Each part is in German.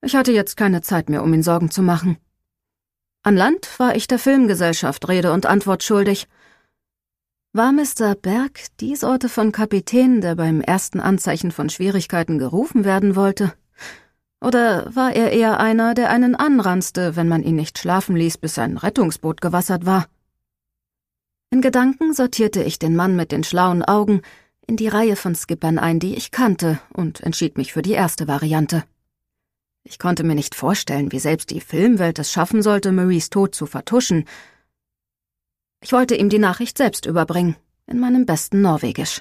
Ich hatte jetzt keine Zeit mehr, um ihn Sorgen zu machen. An Land war ich der Filmgesellschaft Rede und Antwort schuldig. War Mr. Berg die Sorte von Kapitän, der beim ersten Anzeichen von Schwierigkeiten gerufen werden wollte? Oder war er eher einer, der einen anranzte, wenn man ihn nicht schlafen ließ, bis sein Rettungsboot gewassert war? In Gedanken sortierte ich den Mann mit den schlauen Augen in die Reihe von Skippern ein, die ich kannte, und entschied mich für die erste Variante. Ich konnte mir nicht vorstellen, wie selbst die Filmwelt es schaffen sollte, Maries Tod zu vertuschen. Ich wollte ihm die Nachricht selbst überbringen, in meinem besten Norwegisch.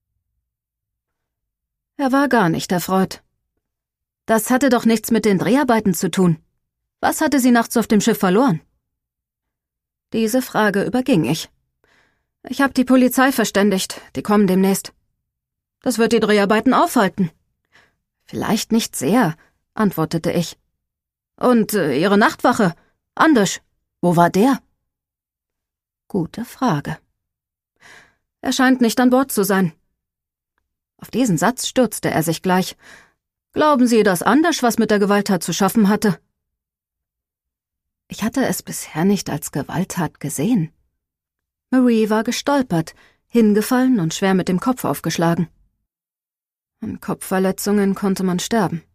Er war gar nicht erfreut. Das hatte doch nichts mit den Dreharbeiten zu tun. Was hatte sie nachts auf dem Schiff verloren? Diese Frage überging ich. Ich habe die Polizei verständigt, die kommen demnächst. Das wird die Dreharbeiten aufhalten. Vielleicht nicht sehr, antwortete ich. Und Ihre Nachtwache? Anders, wo war der? Gute Frage. Er scheint nicht an Bord zu sein. Auf diesen Satz stürzte er sich gleich. Glauben Sie, dass Anders was mit der Gewalttat zu schaffen hatte? Ich hatte es bisher nicht als Gewalttat gesehen. Marie war gestolpert, hingefallen und schwer mit dem Kopf aufgeschlagen. An Kopfverletzungen konnte man sterben.